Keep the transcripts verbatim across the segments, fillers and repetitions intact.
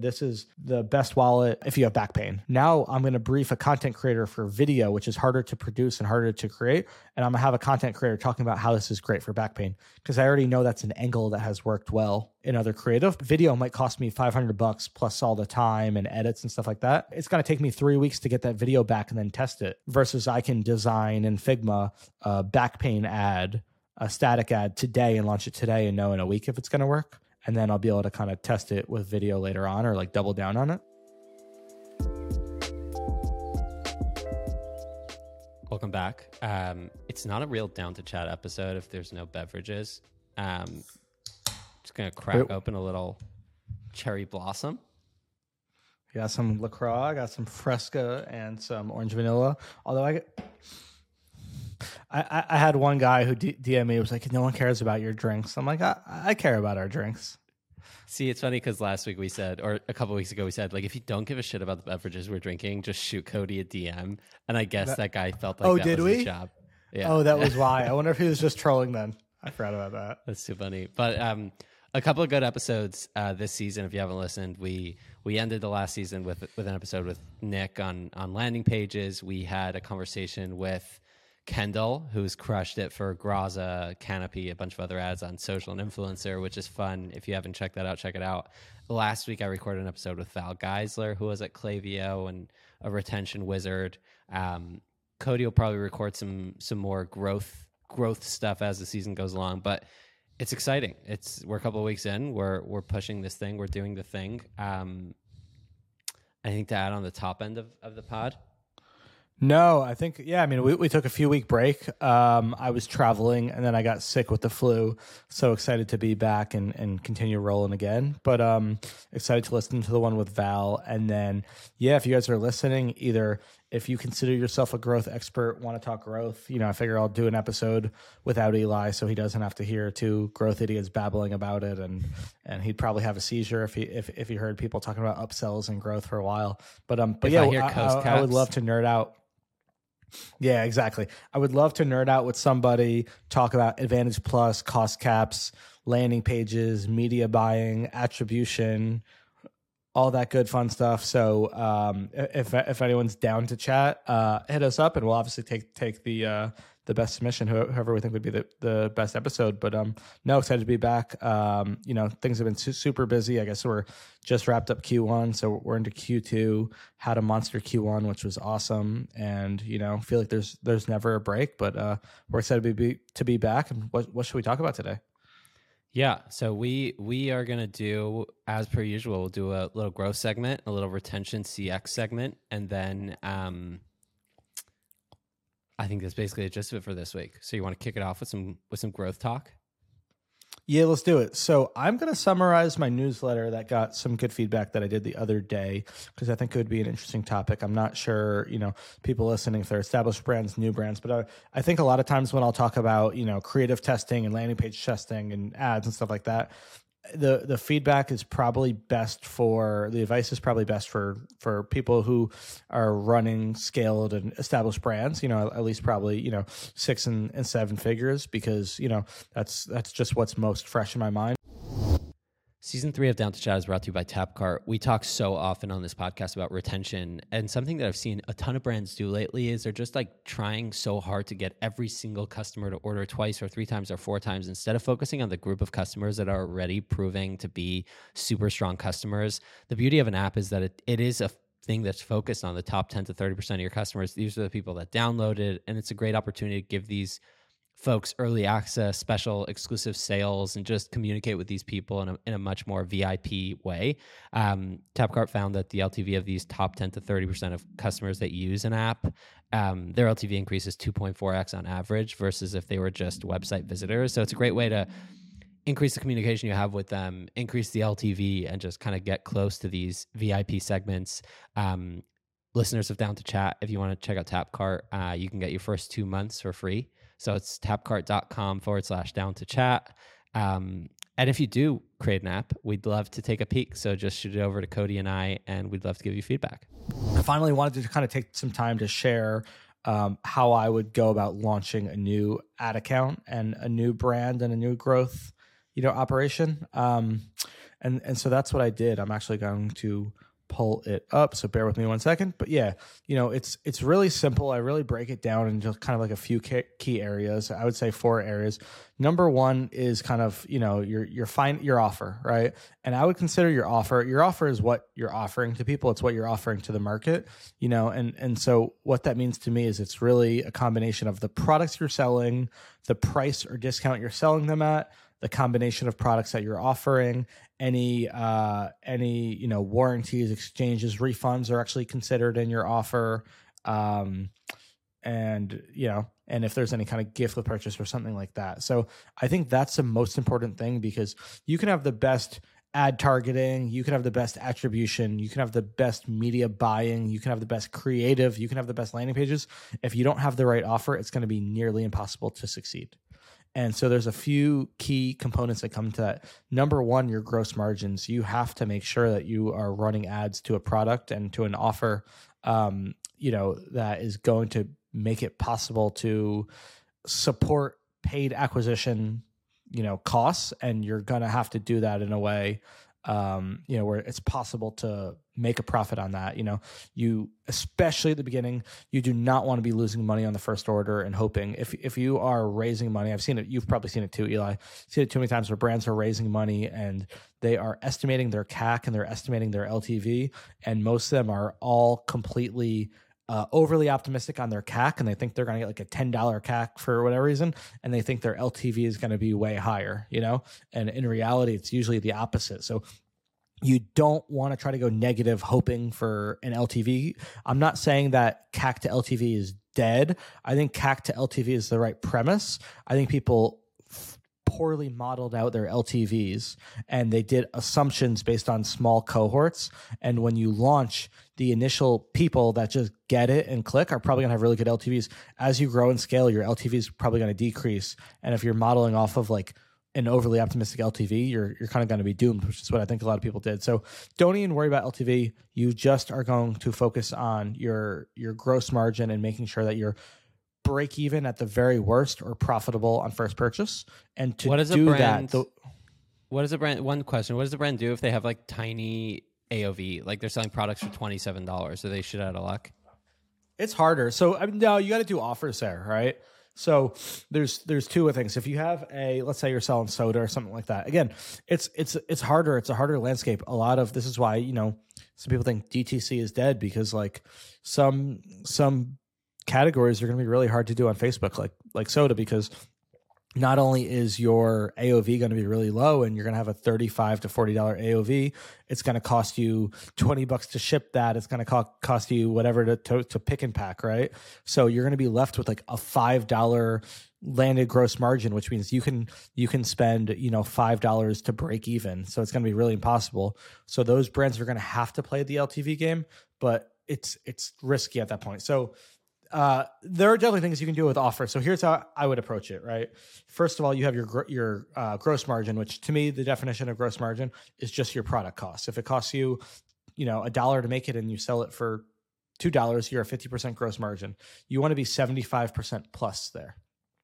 this is the best wallet if you have back pain. Now I'm going to brief a content creator for video, which is harder to produce and harder to create. And I'm going to have a content creator talking about how this is great for back pain, because I already know that's an angle that has worked well in other creative. Video might cost me five hundred bucks plus all the time and edits and stuff like that. It's going to take me three weeks to get that video back and then test it, versus I can design in Figma a back pain ad, a static ad today and launch it today and know in a week if it's going to work. And then I'll be able to kind of test it with video later on, or like double down on it. Welcome back. Um, it's not a real down to chat episode if there's no beverages. Um, just going to crack Wait. open a little cherry blossom. I got some LaCroix, I got some Fresca and some orange vanilla. Although I I, I had one guy who D M'd me, was like, no one cares about your drinks. I'm like, I, I care about our drinks. See, it's funny because last week we said, or a couple of weeks ago we said, like, if you don't give a shit about the beverages we're drinking, just shoot Cody a D M. And I guess that, that guy felt like oh, that did was we? his job. Yeah. Oh, that was why. I wonder if he was just trolling then. I forgot about that. That's too funny. But um, a couple of good episodes uh, this season. If you haven't listened, we we ended the last season with with an episode with Nick on on landing pages. We had a conversation with Kendall, who's crushed it for Graza, Canopy, a bunch of other ads on social and influencer, which is fun. If you haven't checked that out, check it out. Last week, I recorded an episode with Val Geisler, who was at Klaviyo and a retention wizard. Um, Cody will probably record some some more growth growth stuff as the season goes along, but it's exciting. It's we're a couple of weeks in. We're we're pushing this thing. We're doing the thing. Um, I think to add on the top end of, of the pod. No, I think, yeah, I mean, we, we took a few week break. Um, I was traveling and then I got sick with the flu. So excited to be back and, and continue rolling again. But um, excited to listen to the one with Val. And then, yeah, if you guys are listening, either if you consider yourself a growth expert, want to talk growth, you know, I figure I'll do an episode without Eli so he doesn't have to hear two growth idiots babbling about it. And and he'd probably have a seizure if he if, if he heard people talking about upsells and growth for a while. But um, but if yeah, I, hear I, I, I would love to nerd out. Yeah, exactly. I would love to nerd out with somebody, talk about Advantage Plus, cost caps, landing pages, media buying, attribution, all that good fun stuff. So um, if if anyone's down to chat, uh, hit us up, and we'll obviously take take the uh, the best submission, whoever we think would be the, the best episode. But um, no, excited to be back. Um, you know, things have been su- super busy. I guess we're just wrapped up Q one, so we're into Q two. Had a monster Q one, which was awesome, and you know, feel like there's there's never a break. But uh, we're excited to be to be back. And what what should we talk about today? Yeah, so we we are gonna do, as per usual, we'll do a little growth segment, a little retention C X segment, and then um, I think that's basically the gist of it for this week. So you want to kick it off with some with some growth talk? Yeah, let's do it. So I'm going to summarize my newsletter that got some good feedback that I did the other day, because I think it would be an interesting topic. I'm not sure, you know, people listening, if they're established brands, new brands, but I, I think a lot of times when I'll talk about, you know, creative testing and landing page testing and ads and stuff like that, the the feedback is probably best for, the advice is probably best for for people who are running scaled and established brands, you know, at least probably, you know, six and, and seven figures, because, you know, that's that's just what's most fresh in my mind. Season three of Down to Chat is brought to you by Tapcart. We talk so often on this podcast about retention, and something that I've seen a ton of brands do lately is they're just like trying so hard to get every single customer to order twice or three times or four times, instead of focusing on the group of customers that are already proving to be super strong customers. The beauty of an app is that it, it is a thing that's focused on the top ten to thirty percent of your customers. These are the people that download it, and it's a great opportunity to give these folks early access, special exclusive sales, and just communicate with these people in a, in a much more V I P way. Um, Tapcart found that the L T V of these top ten to thirty percent of customers that use an app, um, their L T V increases two point four x on average versus if they were just website visitors. So it's a great way to increase the communication you have with them, increase the L T V, and just kind of get close to these V I P segments. Um, listeners of Down to Chat, if you want to check out Tapcart, uh, you can get your first two months for free. So it's tapcart.com forward slash down to chat. Um, and if you do create an app, we'd love to take a peek. So just shoot it over to Cody and I, and we'd love to give you feedback. I finally wanted to kind of take some time to share um, how I would go about launching a new ad account and a new brand and a new growth you know, operation. Um, and and so that's what I did. I'm actually going to pull it up, so bear with me one second. But yeah, you know, it's it's really simple. I really break it down into kind of like a few key areas. I would say four areas. Number one is kind of, you know, your your fine your offer, right? And I would consider your offer. Your offer is what you're offering to people. It's what you're offering to the market, you know. And and so what that means to me is it's really a combination of the products you're selling, the price or discount you're selling them at, the combination of products that you're offering, any uh, any you know warranties, exchanges, refunds are actually considered in your offer, um, and you know, and if there's any kind of gift with purchase or something like that. So I think that's the most important thing, because you can have the best ad targeting, you can have the best attribution, you can have the best media buying, you can have the best creative, you can have the best landing pages. If you don't have the right offer, it's going to be nearly impossible to succeed. And so there's a few key components that come to that. Number one, your gross margins. You have to make sure that you are running ads to a product and to an offer, um, you know, that is going to make it possible to support paid acquisition, you know, costs. And you're going to have to do that in a way, um, you know, where it's possible to make a profit on that. You know, you, especially at the beginning, you do not want to be losing money on the first order and hoping. If if you are raising money, I've seen it, you've probably seen it too, Eli. I've seen it too many times where brands are raising money and they are estimating their C A C and they're estimating their L T V. And most of them are all completely uh, overly optimistic on their C A C, and they think they're going to get like a ten dollars C A C for whatever reason. And they think their L T V is going to be way higher, you know? And in reality, it's usually the opposite. So you don't want to try to go negative hoping for an L T V. I'm not saying that C A C to L T V is dead. I think C A C to L T V is the right premise. I think people f- poorly modeled out their L T Vs and they did assumptions based on small cohorts. And when you launch, the initial people that just get it and click are probably going to have really good L T Vs. As you grow and scale, your L T V is probably going to decrease. And if you're modeling off of like an overly optimistic L T V, you're you're kind of going to be doomed, which is what I think a lot of people did. So don't even worry about L T V. You just are going to focus on your your gross margin and making sure that you're break even at the very worst or profitable on first purchase. And to what is do a brand, that, the, what does a brand? One question: what does the brand do if they have like tiny A O V, like they're selling products for twenty-seven dollars? So they shit out of luck. It's harder. So I mean, no, you got to do offers there, right? So there's there's two things. If you have a, let's say you're selling soda or something like that, again, it's it's it's harder. It's a harder landscape. A lot of this is why, you know, some people think D T C is dead, because like some some categories are going to be really hard to do on Facebook, like like soda, because not only is your A O V going to be really low and you're going to have a thirty-five to forty dollars A O V, it's going to cost you twenty bucks to ship that. It's going to co- cost you whatever to, to, to pick and pack, right? So you're going to be left with like a five dollars landed gross margin, which means you can you can spend, you know, five dollars to break even. So it's going to be really impossible. So those brands are going to have to play the L T V game, but it's it's risky at that point. So Uh, there are definitely things you can do with offer. So here's how I would approach it, right? First of all, you have your gr- your uh, gross margin, which to me, the definition of gross margin is just your product cost. If it costs you, you know, a dollar to make it and you sell it for two dollars, you're a fifty percent gross margin. You want to be seventy-five percent plus there.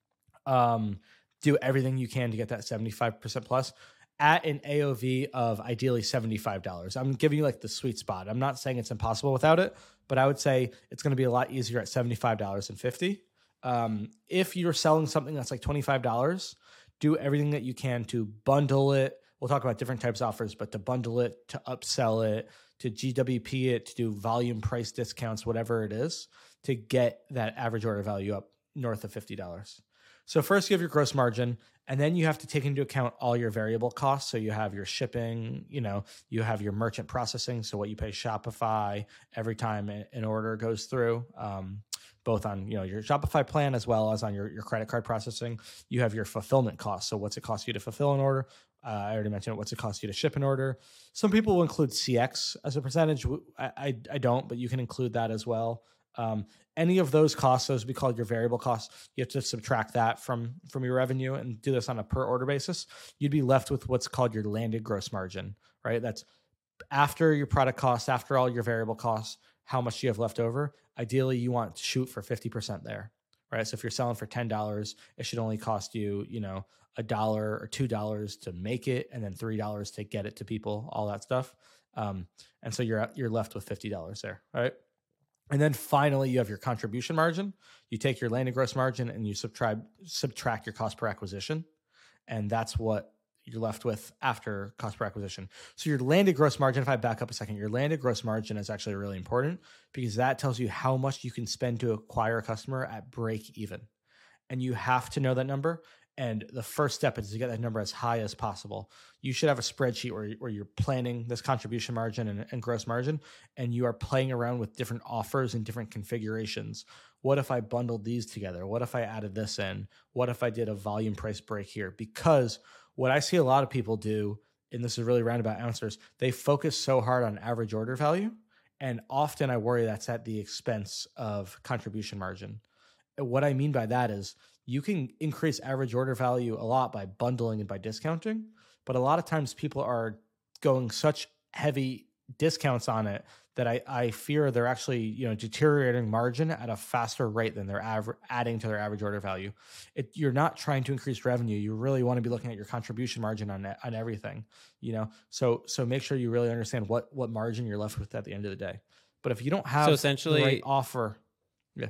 Um, do everything you can to get that seventy-five percent plus at an A O V of ideally seventy-five dollars. I'm giving you like the sweet spot. I'm not saying it's impossible without it, but I would say it's going to be a lot easier at seventy-five dollars and fifty cents. Um, if you're selling something that's like twenty-five dollars, do everything that you can to bundle it. We'll talk about different types of offers, but to bundle it, to upsell it, to G W P it, to do volume price discounts, whatever it is, to get that average order value up north of fifty dollars. So first you have your gross margin, and then you have to take into account all your variable costs. So you have your shipping, you know, you have your merchant processing. So what you pay Shopify every time an order goes through, um, both on, you know, your Shopify plan as well as on your, your credit card processing. You have your fulfillment costs. So what's it cost you to fulfill an order? Uh, I already mentioned it. What's it cost you to ship an order? Some people will include C X as a percentage. I, I, I don't, but you can include that as well. Um, any of those costs, those would be called your variable costs. You have to subtract that from, from your revenue and do this on a per order basis. You'd be left with what's called your landed gross margin, right? That's after your product costs, after all your variable costs, how much you have left over. Ideally, you want to shoot for fifty percent there, right? So if you're selling for ten dollars, it should only cost you, you know, a dollar or two dollars to make it, and then three dollars to get it to people, all that stuff. Um, and so you're you're left with fifty dollars there, right? And then finally, you have your contribution margin. You take your landed gross margin and you subtract subtract your cost per acquisition, and that's what you're left with after cost per acquisition. So your landed gross margin, if I back up a second, your landed gross margin is actually really important because that tells you how much you can spend to acquire a customer at break even. And you have to know that number. And the first step is to get that number as high as possible. You should have a spreadsheet where, where you're planning this contribution margin and, and gross margin, and you are playing around with different offers and different configurations. What if I bundled these together? What if I added this in? What if I did a volume price break here? Because what I see a lot of people do, and this is really roundabout answers, they focus so hard on average order value. And often I worry that's at the expense of contribution margin. What I mean by that is you can increase average order value a lot by bundling and by discounting, but a lot of times people are going such heavy discounts on it that I, I fear they're actually, you know, deteriorating margin at a faster rate than they're aver- adding to their average order value. It, you're not trying to increase revenue. You really want to be looking at your contribution margin on on everything, you know. So so make sure you really understand what what margin you're left with at the end of the day. But if you don't have so essentially the right offer, yeah.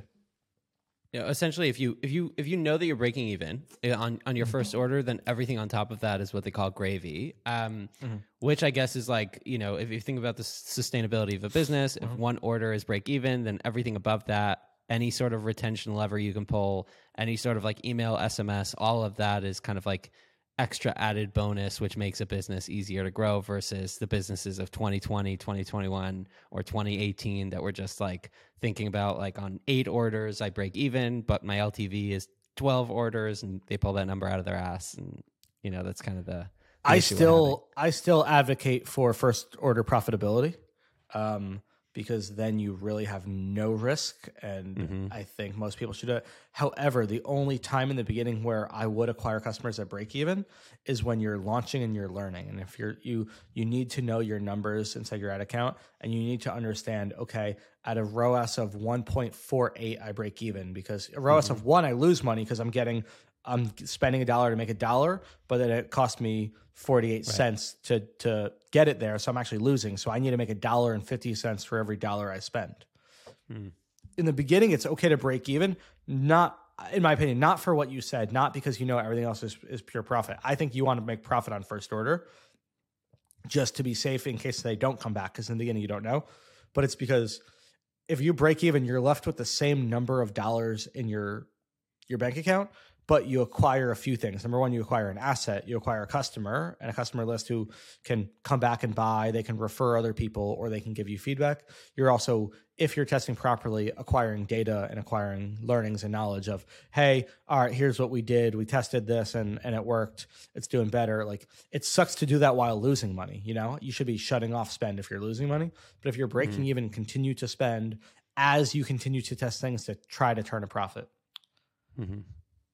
Yeah, essentially, if you if you if you know that you're breaking even on on your Mm-hmm. first order, then everything on top of that is what they call gravy, um, mm-hmm. which I guess is like, you know, if you think about the sustainability of a business, mm-hmm. if one order is break even, then everything above that, any sort of retention lever you can pull, any sort of like email, S M S, all of that is kind of like extra added bonus, which makes a business easier to grow versus the businesses of twenty twenty, twenty twenty-one, or twenty eighteen that were just like thinking about like on eight orders, I break even, but my L T V is twelve orders, and they pull that number out of their ass. And, you know, that's kind of the, the I still, I still advocate for first order profitability. Um, because then you really have no risk, and mm-hmm. I think most people should do it. However, the only time in the beginning where I would acquire customers at break even is when you're launching and you're learning. And if you're you you need to know your numbers inside your ad account, and you need to understand, okay, at a R O A S of one point four eight, I break even, because a R O A S mm-hmm. of one, I lose money because I'm getting I'm spending a dollar to make a dollar, but then it cost me forty-eight right. cents to to get it there. So I'm actually losing. So I need to make a dollar and fifty cents for every dollar I spend. Hmm. In the beginning, it's okay to break even, not, in my opinion, not for what you said, not because you know everything else is, is pure profit. I think you want to make profit on first order just to be safe in case they don't come back, because in the beginning you don't know. But it's because if you break even, you're left with the same number of dollars in your your bank account, but you acquire a few things. Number one, you acquire an asset, you acquire a customer and a customer list who can come back and buy, they can refer other people, or they can give you feedback. You're also, if you're testing properly, acquiring data and acquiring learnings and knowledge of, hey, all right, here's what we did. We tested this and, and it worked. It's doing better. Like, it sucks to do that while losing money. You know, you should be shutting off spend if you're losing money. But if you're breaking mm-hmm. even, continue to spend as you continue to test things to try to turn a profit. Mm-hmm.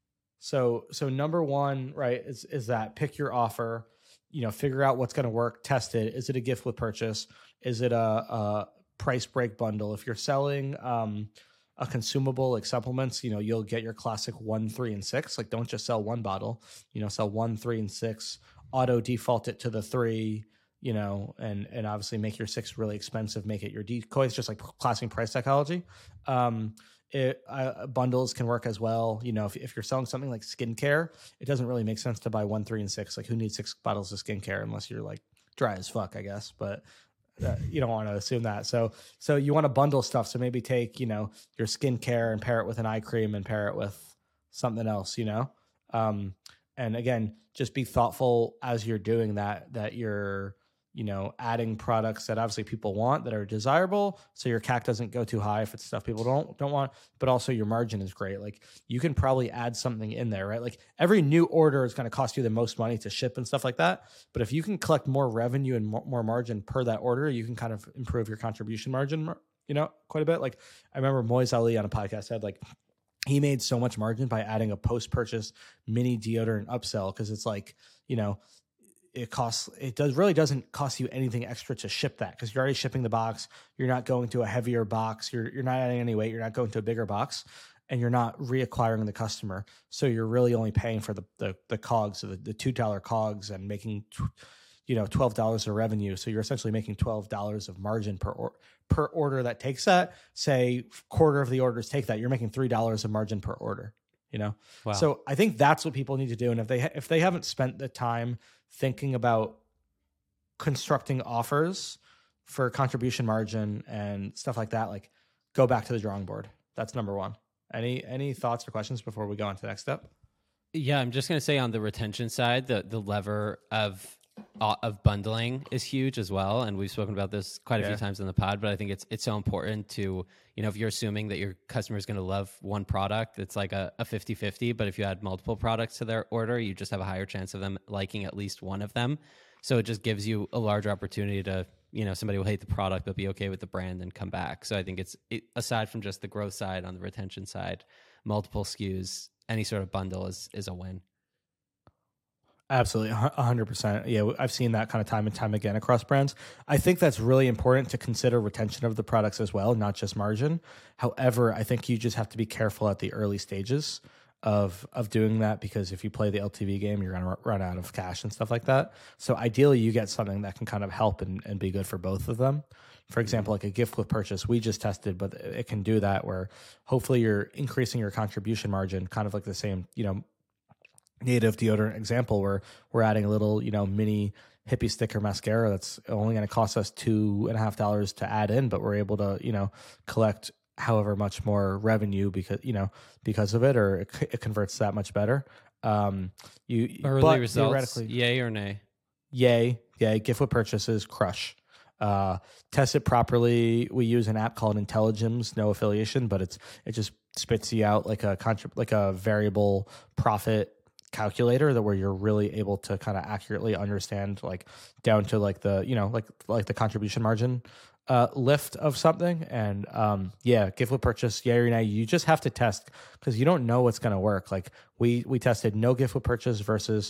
So, so number one, right, is, is that pick your offer, you know, figure out what's going to work, test it. Is it a gift with purchase? Is it a, a price break bundle? If you're selling um, a consumable like supplements, you know, you'll get your classic one, three, and six. Like, don't just sell one bottle, you know, sell one, three, and six, auto default it to the three, you know, and, and obviously make your six really expensive, make it your decoys, just like classic price psychology. Um, It, uh, bundles can work as well. You know, if, if you're selling something like skincare, it doesn't really make sense to buy one, three, and six. Like, who needs six bottles of skincare unless you're like dry as fuck, I guess. But uh, you don't want to assume that. So, so you want to bundle stuff. So maybe take, you know, your skincare and pair it with an eye cream and pair it with something else. You know, um, and again, just be thoughtful as you're doing that. That you're, you know, adding products that obviously people want, that are desirable, so your C A C doesn't go too high if it's stuff people don't don't want, but also your margin is great. Like, you can probably add something in there, right? Like, every new order is going to cost you the most money to ship and stuff like that. But if you can collect more revenue and more, more margin per that order, you can kind of improve your contribution margin, you know, quite a bit. Like, I remember Moise Ali on a podcast said, like, he made so much margin by adding a post-purchase mini deodorant upsell, because it's like, you know, it costs, it does really doesn't cost you anything extra to ship that, because you're already shipping the box. You're not going to a heavier box. You're you're not adding any weight. You're not going to a bigger box. and you're not reacquiring the customer. So you're really only paying for the the, the cogs, so the, the two dollar cogs, and making, you know, twelve dollars of revenue. So you're essentially making twelve dollars of margin per or, per order that takes that. Say quarter of the orders take that, you're making three dollars of margin per order. You know, wow. So I think that's what people need to do. And if they ha- if they haven't spent the time thinking about constructing offers for contribution margin and stuff like that, like go back to the drawing board. That's number one. Any any thoughts or questions before we go on to the next step? Yeah, I'm just going to say on the retention side, the the lever of uh, of bundling is huge as well, and we've spoken about this quite a Yeah. few times in the pod. But I think it's it's so important to, you know, if you're assuming that your customer is going to love one product, it's like a, a fifty-fifty. But if you add multiple products to their order, you just have a higher chance of them liking at least one of them. So it just gives you a larger opportunity to, you know, somebody will hate the product but be okay with the brand and come back. So I think it's it, aside from just the growth side, on the retention side, multiple S K Us, any sort of bundle is is a win. Absolutely, one hundred percent. Yeah, I've seen that kind of time and time again across brands. I think that's really important to consider retention of the products as well, not just margin. However, I think you just have to be careful at the early stages of of doing that, because if you play the L T V game, you're going to run out of cash and stuff like that. So ideally, you get something that can kind of help and, and be good for both of them. For example, like a gift with purchase, we just tested, but it can do that where hopefully you're increasing your contribution margin, kind of like the same, you know, native deodorant example where we're adding a little, you know, mini hippie sticker mascara that's only going to cost us two and a half dollars to add in, but we're able to, you know, collect however much more revenue because, you know, because of it, or it, it converts that much better. Um, you Early but results, theoretically, yay or nay? Yay, yay. Gift with purchases, crush. Uh, test it properly. We use an app called Intelligems, no affiliation, but it's it just spits you out like a contra- like a variable profit calculator that where you're really able to kind of accurately understand, like down to like the, you know, like like the contribution margin uh lift of something. And um yeah, gift with purchase, yeah or nay, you just have to test because you don't know what's going to work. Like we we tested no gift with purchase versus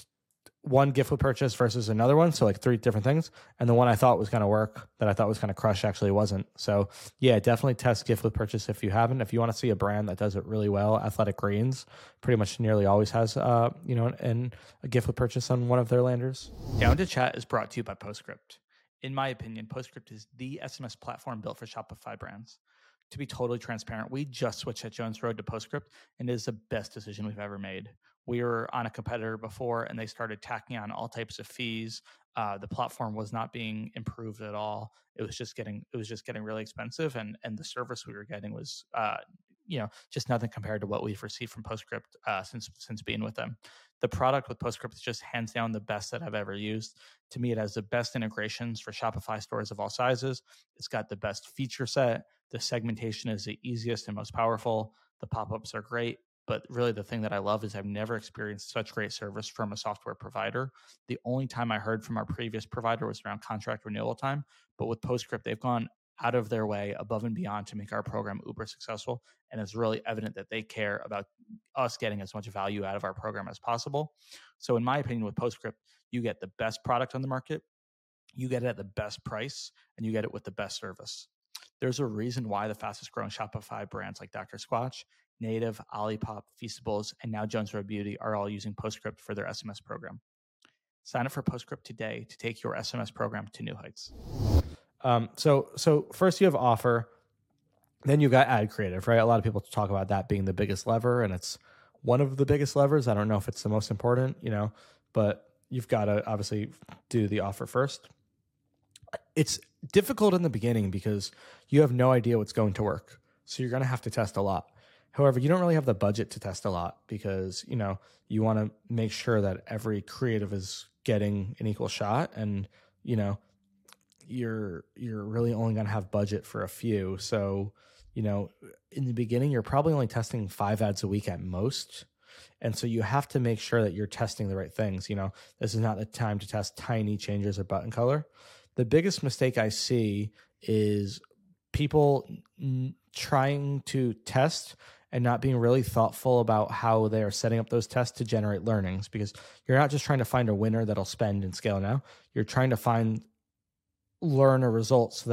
one gift with purchase versus another one, so like three different things, and the one I thought was going to work, that I thought was going to crush, actually wasn't. So yeah, definitely test gift with purchase if you haven't. If you want to see a brand that does it really well, Athletic Greens pretty much nearly always has uh you know and a gift with purchase on one of their landers. Down to Chat is brought to you by Postscript. In my opinion, Postscript is the S M S platform built for Shopify brands. To be totally transparent, we just switched at Jones Road to Postscript, and it is the best decision we've ever made. We were on a competitor before, and they started tacking on all types of fees. Uh, the platform was not being improved at all. It was just getting it was just getting really expensive, and and the service we were getting was uh, you know just nothing compared to what we've received from Postscript uh, since since being with them. The product with Postscript is just hands down the best that I've ever used. To me, it has the best integrations for Shopify stores of all sizes. It's got the best feature set. The segmentation is the easiest and most powerful. The pop-ups are great. But really the thing that I love is I've never experienced such great service from a software provider. The only time I heard from our previous provider was around contract renewal time. But with Postscript, they've gone out of their way above and beyond to make our program uber successful. And it's really evident that they care about us getting as much value out of our program as possible. So in my opinion, with Postscript, you get the best product on the market, you get it at the best price, and you get it with the best service. There's a reason why the fastest growing Shopify brands like Doctor Squatch, Native, Olipop, Feastables, and now Jones Road Beauty are all using Postscript for their S M S program. Sign up for Postscript today to take your S M S program to new heights. Um, so, so first you have offer, then you've got ad creative, right? A lot of people talk about that being the biggest lever, and it's one of the biggest levers. I don't know if it's the most important, you know, but you've got to obviously do the offer first. It's difficult in the beginning because you have no idea what's going to work. So you're going to have to test a lot. However, you don't really have the budget to test a lot because, you know, you want to make sure that every creative is getting an equal shot, and, you know, you're you're really only going to have budget for a few. So, you know, in the beginning, you're probably only testing five ads a week at most. And so you have to make sure that you're testing the right things. You know, this is not the time to test tiny changes of button color. The biggest mistake I see is people n- trying to test and not being really thoughtful about how they are setting up those tests to generate learnings, because you're not just trying to find a winner that'll spend and scale now. You're trying to find learn a result so that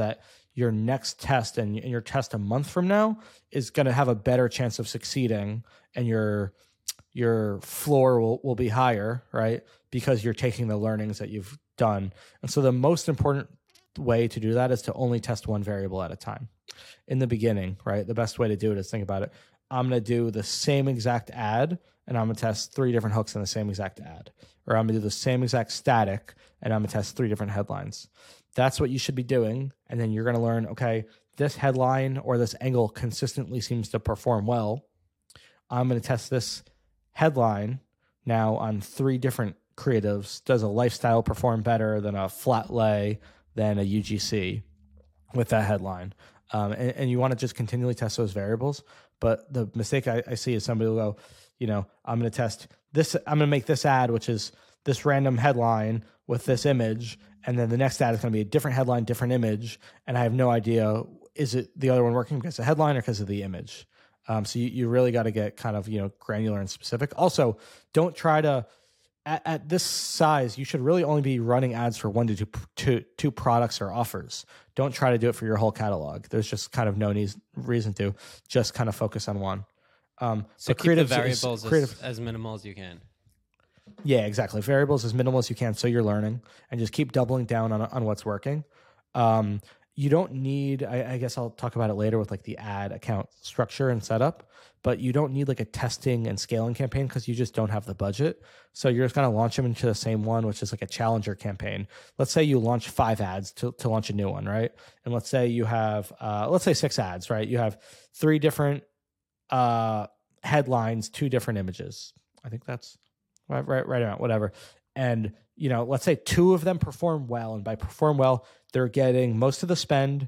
your next test and, and your test a month from now is going to have a better chance of succeeding, and your your floor will, will be higher, right? Because you're taking the learnings that you've done. And so the most important way to do that is to only test one variable at a time. In the beginning, right? The best way to do it is think about it. I'm going to do the same exact ad, and I'm going to test three different hooks in the same exact ad. Or I'm going to do the same exact static, and I'm going to test three different headlines. That's what you should be doing. And then you're going to learn, okay, this headline or this angle consistently seems to perform well. I'm going to test this headline now on three different creatives. Does a lifestyle perform better than a flat lay, than a U G C with that headline? Um, and, and you want to just continually test those variables. But the mistake I, I see is somebody will go, you know, I'm going to test this. I'm going to make this ad, which is this random headline with this image. And then the next ad is going to be a different headline, different image. And I have no idea, is it the other one working because of the headline or because of the image? Um, so you, you really got to get kind of, you know, granular and specific. Also, don't try to, at, at this size, you should really only be running ads for one to two, two, two products or offers. Don't try to do it for your whole catalog. There's just kind of no need, reason to. Just kind of focus on one. Um, so keep the variables creative, as, as minimal as you can. Yeah, exactly. Variables as minimal as you can so you're learning, and just keep doubling down on, on what's working. Um, you don't need, I, I guess I'll talk about it later with like the ad account structure and setup, but you don't need like a testing and scaling campaign because you just don't have the budget. So you're just going to launch them into the same one, which is like a challenger campaign. Let's say you launch five ads to, to launch a new one, right? And let's say you have, uh, let's say six ads, right? You have three different uh, headlines, two different images. I think that's right, right, right around, whatever. And, you know, let's say two of them perform well. And by perform well, they're getting most of the spend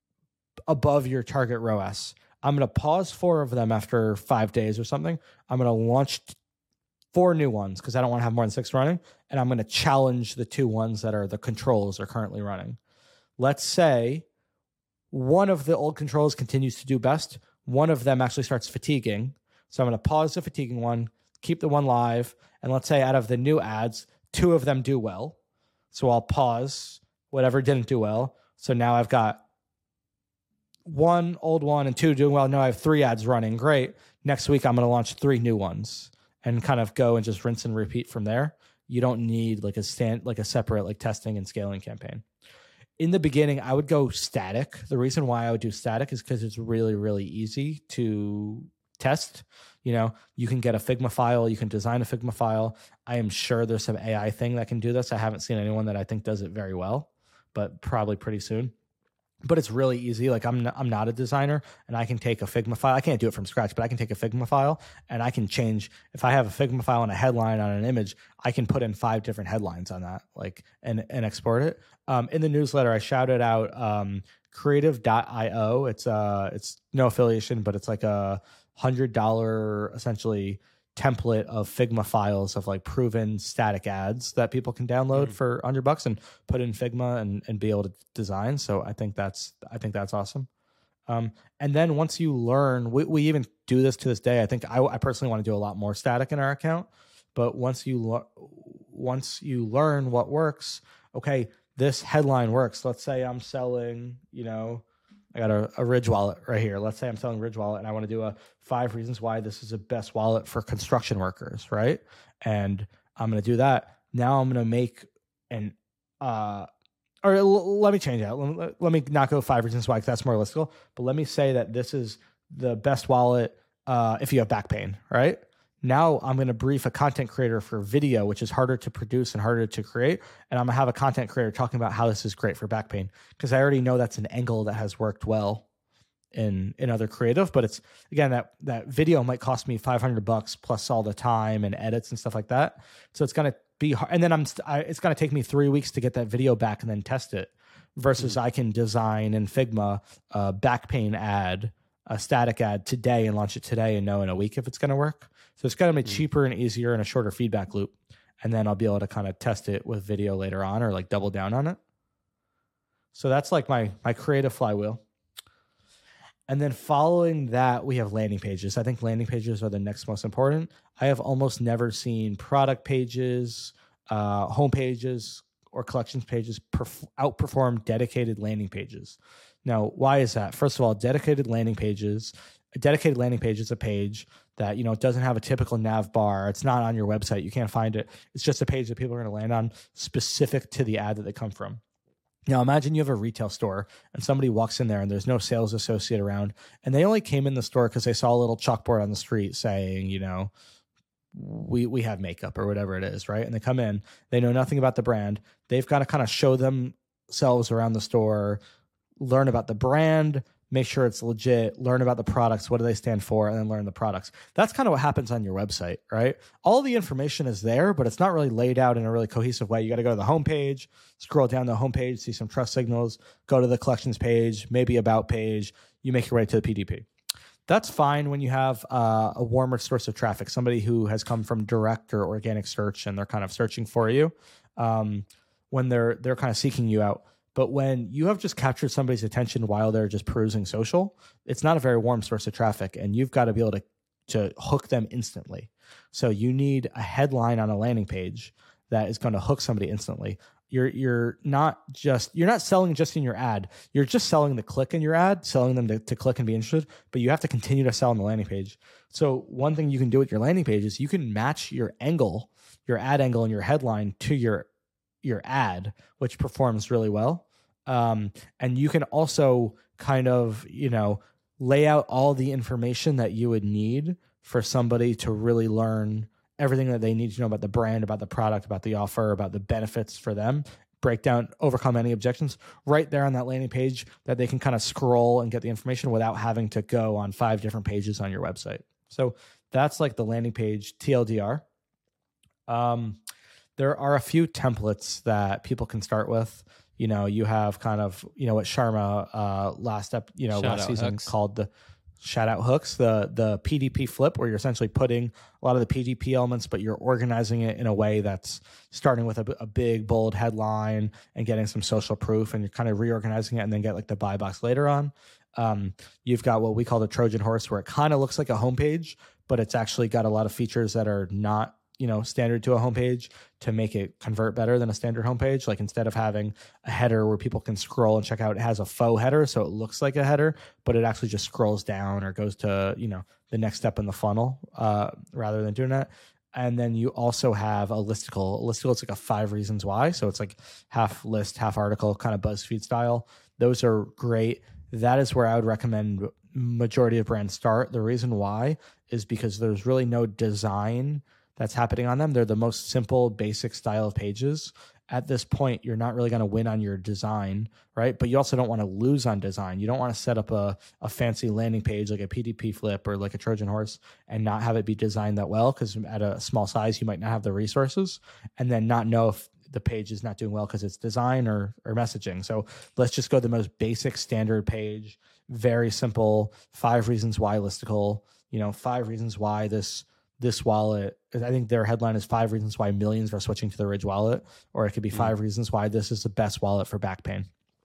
above your target R O A S. I'm going to pause four of them after five days or something. I'm going to launch four new ones because I don't want to have more than six running. And I'm going to challenge the two ones that are the controls are currently running. Let's say one of the old controls continues to do best. One of them actually starts fatiguing. So I'm going to pause the fatiguing one, keep the one live. And let's say out of the new ads, two of them do well. So I'll pause whatever didn't do well. So now I've got one old one and two doing well. Now I have three ads running. Great. Next week, I'm going to launch three new ones and kind of go and just rinse and repeat from there. You don't need like a stand, like a separate like testing and scaling campaign. In the beginning, I would go static. The reason why I would do static is because it's really, really easy to test. You know, you can get a Figma file, you can design a Figma file. I am sure there's some A I thing that can do this. I haven't seen anyone that I think does it very well, but probably pretty soon. But it's really easy. Like I'm not, I'm not a designer, and I can take a Figma file. I can't do it from scratch, but I can take a Figma file and I can change. If I have a Figma file and a headline on an image, I can put in five different headlines on that, like and and export it. Um, in the newsletter, I shouted out um, creative dot io. It's uh it's no affiliation, but it's like a hundred dollar essentially template of Figma files of like proven static ads that people can download mm-hmm. for a hundred bucks and put in Figma and, and be able to design. So I think that's, I think that's awesome. Um, and then once you learn, we, we even do this to this day. I think I, I personally want to do a lot more static in our account, but once you, lo- once you learn what works, okay, this headline works. Let's say I'm selling, you know, I got a, a Ridge wallet right here. Let's say I'm selling Ridge wallet and I want to do a five reasons why this is the best wallet for construction workers, right? And I'm going to do that. Now I'm going to make an, uh, or l- let me change that. Let, let me not go five reasons why, because that's more listicle, but let me say that this is the best wallet uh, if you have back pain, right? Now I'm going to brief a content creator for video, which is harder to produce and harder to create. And I'm going to have a content creator talking about how this is great for back pain, because I already know that's an angle that has worked well in, in other creative. But it's, again, that, that video might cost me five hundred bucks plus all the time and edits and stuff like that. So it's going to be hard. And then I'm, I, it's going to take me three weeks to get that video back and then test it, versus mm. I can design in Figma a back pain ad, a static ad today and launch it today and know in a week if it's going to work. So it's going to be cheaper and easier and a shorter feedback loop. And then I'll be able to kind of test it with video later on or like double down on it. So that's like my, my creative flywheel. And then following that, we have landing pages. I think landing pages are the next most important. I have almost never seen product pages, uh, home pages, or collections pages perf- outperform dedicated landing pages. Now, why is that? First of all, dedicated landing pages, a dedicated landing page is a page that, you know, it doesn't have a typical nav bar. It's not on your website. You can't find it. It's just a page that people are going to land on specific to the ad that they come from. Now, imagine you have a retail store and somebody walks in there and there's no sales associate around, and they only came in the store because they saw a little chalkboard on the street saying, you know, we we have makeup or whatever it is, right? And they come in, they know nothing about the brand. They've got to kind of show themselves around the store, learn about the brand, make sure it's legit, learn about the products, what do they stand for, and then learn the products. That's kind of what happens on your website, right? All the information is there, but it's not really laid out in a really cohesive way. You got to go to the homepage, scroll down the homepage, see some trust signals, go to the collections page, maybe about page, you make your way to the P D P. That's fine when you have uh, a warmer source of traffic, somebody who has come from direct or organic search and they're kind of searching for you um, when they're they're kind of seeking you out. But when you have just captured somebody's attention while they're just perusing social, it's not a very warm source of traffic, and you've got to be able to, to hook them instantly. So you need a headline on a landing page that is going to hook somebody instantly. You're you're not just you're not selling just in your ad. You're just selling the click in your ad, selling them to, to click and be interested, but you have to continue to sell on the landing page. So one thing you can do with your landing page is you can match your angle, your ad angle and your headline to your your ad, which performs really well. Um, and you can also kind of, you know, lay out all the information that you would need for somebody to really learn everything that they need to know about the brand, about the product, about the offer, about the benefits for them, break down, overcome any objections right there on that landing page that they can kind of scroll and get the information without having to go on five different pages on your website. So that's like the landing page T L D R. Um, There are a few templates that people can start with. You know, you have kind of, you know, what Sharma uh, last up, you know, Shout last out season hooks. called the shout out hooks, the the P D P flip, where you're essentially putting a lot of the P D P elements, but you're organizing it in a way that's starting with a, a big bold headline and getting some social proof, and you're kind of reorganizing it and then get like the buy box later on. Um, you've got what we call the Trojan horse, where it kind of looks like a homepage, but it's actually got a lot of features that are not, you know, standard to a homepage to make it convert better than a standard homepage. Like instead of having a header where people can scroll and check out, it has a faux header. So it looks like a header, but it actually just scrolls down or goes to, you know, the next step in the funnel uh, rather than doing that. And then you also have a listicle. A listicle is like a five reasons why. So it's like half list, half article, kind of BuzzFeed style. Those are great. That is where I would recommend majority of brands start. The reason why is because there's really no design that's happening on them. They're the most simple, basic style of pages. At this point, you're not really going to win on your design, right? But you also don't want to lose on design. You don't want to set up a, a fancy landing page like a P D P flip or like a Trojan horse and not have it be designed that well, because at a small size, you might not have the resources, and then not know if the page is not doing well because it's design or, or messaging. So let's just go the most basic standard page, very simple, five reasons why listicle, you know, five reasons why this this wallet. I think their headline is five reasons why millions are switching to the Ridge wallet, or it could be five mm. reasons why this is the best wallet for back pain.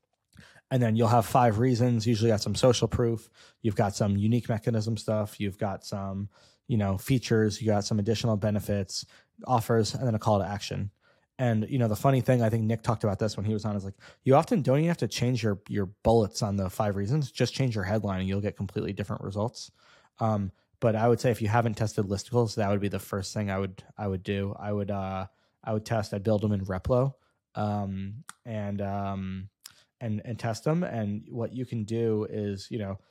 And then you'll have five reasons. Usually got some social proof. You've got some unique mechanism stuff. You've got some, you know, features. You got some additional benefits, offers, and then a call to action. And, you know, the funny thing, I think Nick talked about this when he was on, is like, you often don't even have to change your, your bullets on the five reasons. Just change your headline and you'll get completely different results. Um, But I would say if you haven't tested listicles, that would be the first thing I would I would do. I would uh, I would test. I'd build them in Replo, um, and um, and and test them. And what you can do is, you know,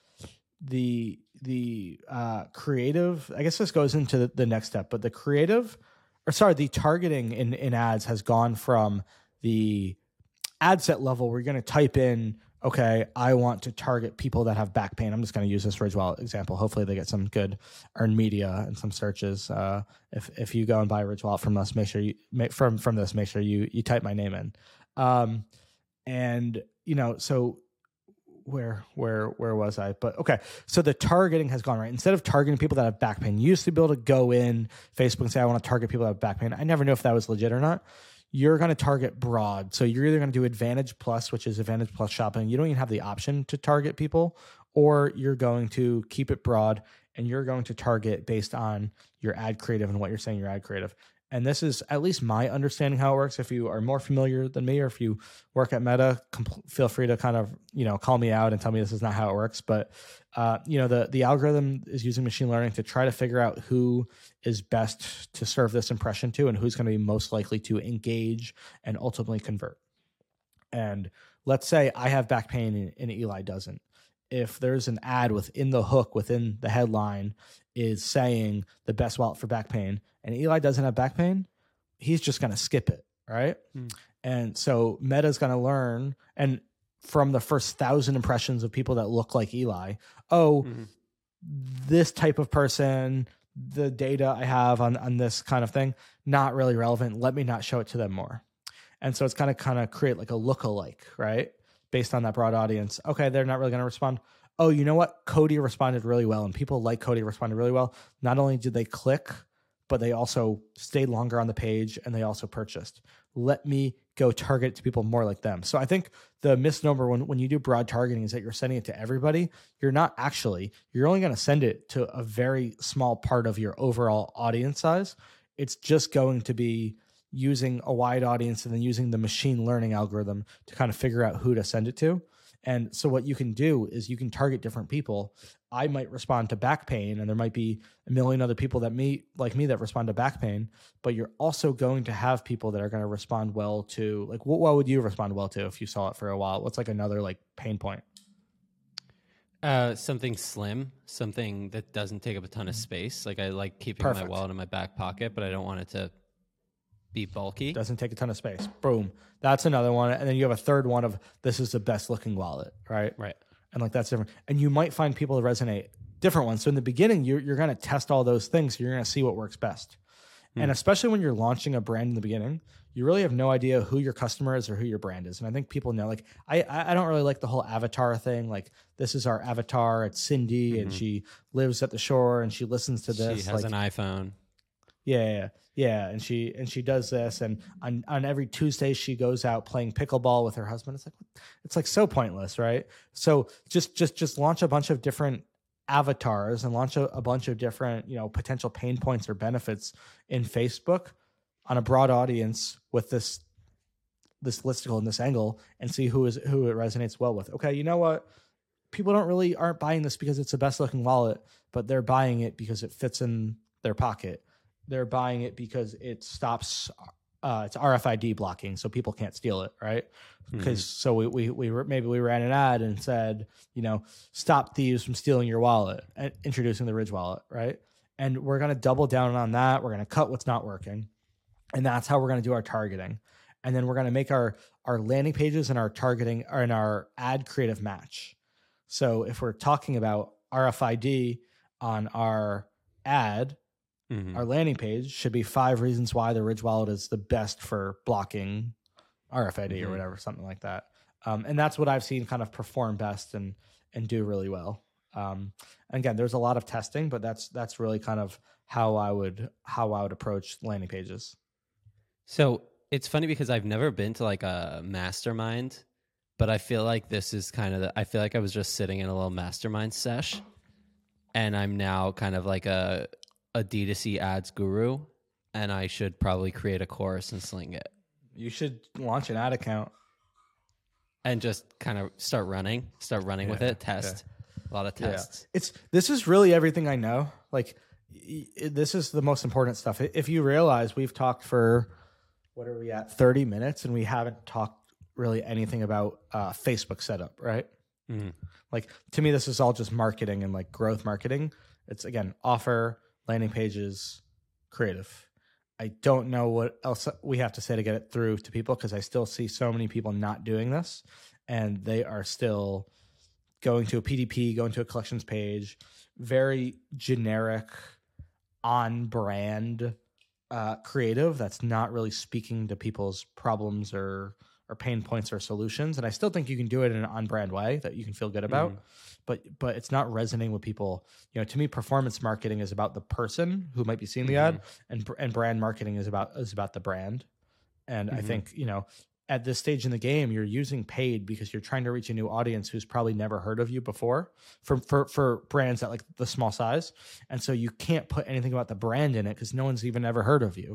the the uh, creative. I guess this goes into the, the next step. But the creative, or sorry, the targeting in in ads has gone from the ad set level where you're going to type in, okay, I want to target people that have back pain. I'm just going to use this Ridge Wallet example. Hopefully they get some good earned media and some searches. Uh, if if you go and buy a Ridge Wallet from us, make sure you make, from from this, make sure you you type my name in. Um, and you know, so where where where was I? But okay, so the targeting has gone right. Instead of targeting people that have back pain, you used to be able to go in Facebook and say, I want to target people that have back pain. I never knew if that was legit or not. You're going to target broad. So you're either going to do Advantage Plus, which is Advantage Plus shopping. You don't even have the option to target people, or you're going to keep it broad and you're going to target based on your ad creative and what you're saying your ad creative. And this is at least my understanding how it works. If you are more familiar than me, or if you work at Meta, compl- feel free to kind of, you know, call me out and tell me this is not how it works. But, uh, you know, the, the algorithm is using machine learning to try to figure out who is best to serve this impression to and who's going to be most likely to engage and ultimately convert. And let's say I have back pain and, and Eli doesn't. If there's an ad within the hook, within the headline is saying the best wallet for back pain, and Eli doesn't have back pain, he's just going to skip it, right? Mm. And so Meta's going to learn, and from the first thousand impressions of people that look like Eli, oh, mm-hmm. this type of person, the data I have on, on this kind of thing, not really relevant. Let me not show it to them more. And so it's kind of kind of create like a lookalike, right? Based on that broad audience. Okay, they're not really going to respond. Oh, you know what? Cody responded really well, and people like Cody responded really well. Not only did they click, but they also stayed longer on the page, and they also purchased. Let me go target it to people more like them. So I think the misnomer when, when you do broad targeting is that you're sending it to everybody. You're not actually. You're only going to send it to a very small part of your overall audience size. It's just going to be using a wide audience and then using the machine learning algorithm to kind of figure out who to send it to. And so what you can do is you can target different people. I might respond to back pain, and there might be a million other people that me like me that respond to back pain, but you're also going to have people that are going to respond well to, like, what, what would you respond well to if you saw it for a while? What's like another like pain point? Uh, something slim, something that doesn't take up a ton of space. Like I like keeping Perfect. my wallet in my back pocket, but I don't want it to be bulky. Doesn't take a ton of space. Boom. That's another one. And then you have a third one of this is the best looking wallet, right? Right. And like that's different. And you might find people that resonate different ones. So in the beginning, you're, you're going to test all those things. You're going to see what works best. Hmm. And especially when you're launching a brand in the beginning, you really have no idea who your customer is or who your brand is. And I think people know, like, I, I don't really like the whole avatar thing. Like, this is our avatar. It's Cindy, mm-hmm. and she lives at the shore and she listens to this. She has like, an iPhone. Yeah, yeah, yeah. And she and she does this, and on, on every Tuesday she goes out playing pickleball with her husband. It's like it's like so pointless, right? So just just just launch a bunch of different avatars and launch a, a bunch of different, you know, potential pain points or benefits in Facebook on a broad audience with this this listicle and this angle, and see who is who it resonates well with. Okay, you know what? People don't really aren't buying this because it's the best looking wallet, but they're buying it because it fits in their pocket. They're buying it because it stops, uh, it's R F I D blocking, so people can't steal it, right? Because mm-hmm. so we we we were, maybe we ran an ad and said, you know, stop thieves from stealing your wallet, and introducing the Ridge wallet, right? And we're gonna double down on that. We're gonna cut what's not working, and that's how we're gonna do our targeting. And then we're gonna make our our landing pages and our targeting and our ad creative match. So if we're talking about R F I D on our ad, mm-hmm. our landing page should be five reasons why the Ridge wallet is the best for blocking R F I D mm-hmm. or whatever, something like that. Um, and that's what I've seen kind of perform best and and do really well. Um, and again, there's a lot of testing, but that's that's really kind of how I would how I would approach landing pages. So it's funny because I've never been to like a mastermind, but I feel like this is kind of the, I feel like I was just sitting in a little mastermind sesh, and I'm now kind of like a a D two C ads guru, and I should probably create a course and sling it. You should launch an ad account and just kind of start running, start running yeah, with it, test yeah. a lot of tests. Yeah. It's this is really everything I know. Like y- this is the most important stuff. If you realize we've talked for, what are we at, thirty minutes, and we haven't talked really anything about uh, Facebook setup, right? Mm-hmm. Like to me, this is all just marketing and like growth marketing. It's again, offer, landing pages, creative. I don't know what else we have to say to get it through to people, because I still see so many people not doing this, and they are still going to a P D P, going to a collections page, very generic, on-brand uh, creative that's not really speaking to people's problems or or pain points or solutions. And I still think you can do it in an on-brand way that you can feel good about. Mm. But but it's not resonating with people. You know, to me, performance marketing is about the person who might be seeing the mm-hmm. ad, and and brand marketing is about is about the brand. And mm-hmm. I think, you know, at this stage in the game, you're using paid because you're trying to reach a new audience who's probably never heard of you before, for for for brands at like the small size. And so you can't put anything about the brand in it because no one's even ever heard of you.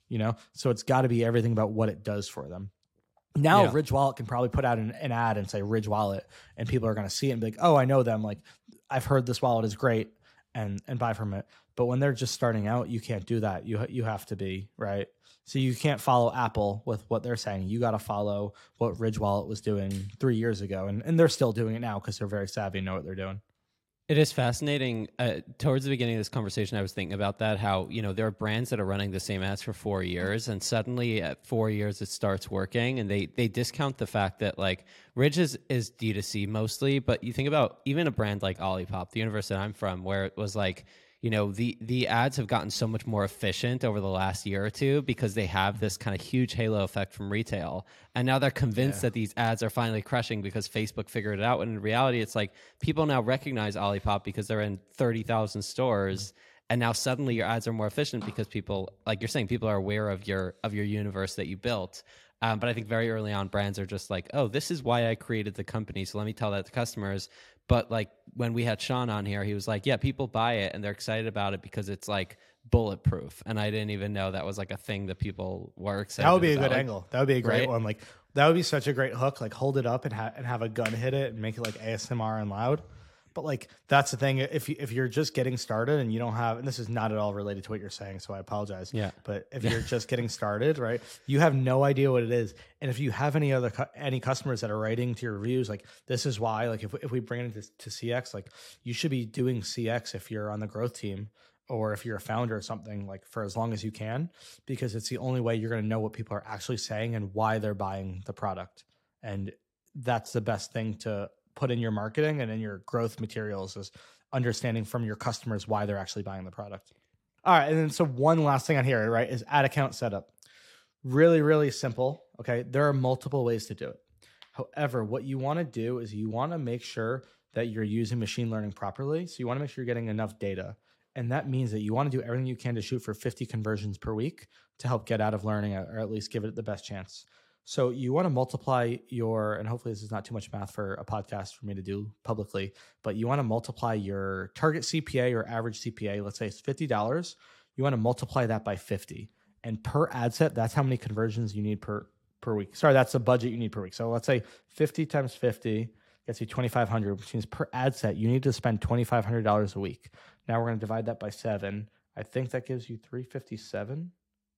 you know? So it's got to be everything about what it does for them. Now, Yeah. Ridge Wallet can probably put out an, an ad and say Ridge Wallet, and people are going to see it and be like, oh, I know them. Like, I've heard this wallet is great, and and buy from it. But when they're just starting out, you can't do that. You you have to be, right? So you can't follow Apple with what they're saying. You got to follow what Ridge Wallet was doing three years ago. And, and they're still doing it now because they're very savvy and know what they're doing. It is fascinating. Uh, towards the beginning of this conversation, I was thinking about that, how, you know, there are brands that are running the same ads for four years, and suddenly at four years it starts working, and they they discount the fact that, like, Ridge is, is D two C mostly, but you think about even a brand like Olipop, the universe that I'm from, where it was like, you know, the, the ads have gotten so much more efficient over the last year or two because they have this kind of huge halo effect from retail. And now they're convinced yeah. that these ads are finally crushing because Facebook figured it out. And in reality, it's like people now recognize Olipop because they're in thirty thousand stores. And now suddenly your ads are more efficient because people, like you're saying, people are aware of your of your universe that you built. Um, but I think very early on, brands are just like, oh, this is why I created the company. So let me tell that to customers. But like when we had Sean on here, he was like, yeah, people buy it and they're excited about it because it's like bulletproof. And I didn't even know that was like a thing that people were excited about. That would be a about. good like, angle. That would be a great right? one. Like that would be such a great hook. Like hold it up and, ha- and have a gun hit it and make it like A S M R and loud. But like that's the thing. If you, if you're just getting started and you don't have, and this is not at all related to what you're saying, so I apologize. Yeah. But if you're just getting started, right, you have no idea what it is. And if you have any other cu- any customers that are writing to your reviews, like this is why, like if if we bring it into to C X, like you should be doing C X if you're on the growth team or if you're a founder or something, like for as long as you can, because it's the only way you're going to know what people are actually saying and why they're buying the product. And that's the best thing to put in your marketing and in your growth materials is understanding from your customers why they're actually buying the product. All right. And then so one last thing on here, right, is ad account setup. Really, really simple. Okay. There are multiple ways to do it. However, what you want to do is you want to make sure that you're using machine learning properly. So you want to make sure you're getting enough data. And that means that you want to do everything you can to shoot for fifty conversions per week to help get out of learning or at least give it the best chance. So you want to multiply your, and hopefully this is not too much math for a podcast for me to do publicly, but you want to multiply your target C P A or average C P A. Let's say it's fifty dollars. You want to multiply that by fifty. And per ad set, that's how many conversions you need per, per week. Sorry, that's the budget you need per week. So let's say fifty times fifty gets you twenty-five hundred dollars, which means per ad set, you need to spend twenty-five hundred dollars a week. Now we're going to divide that by seven. I think that gives you three hundred fifty-seven.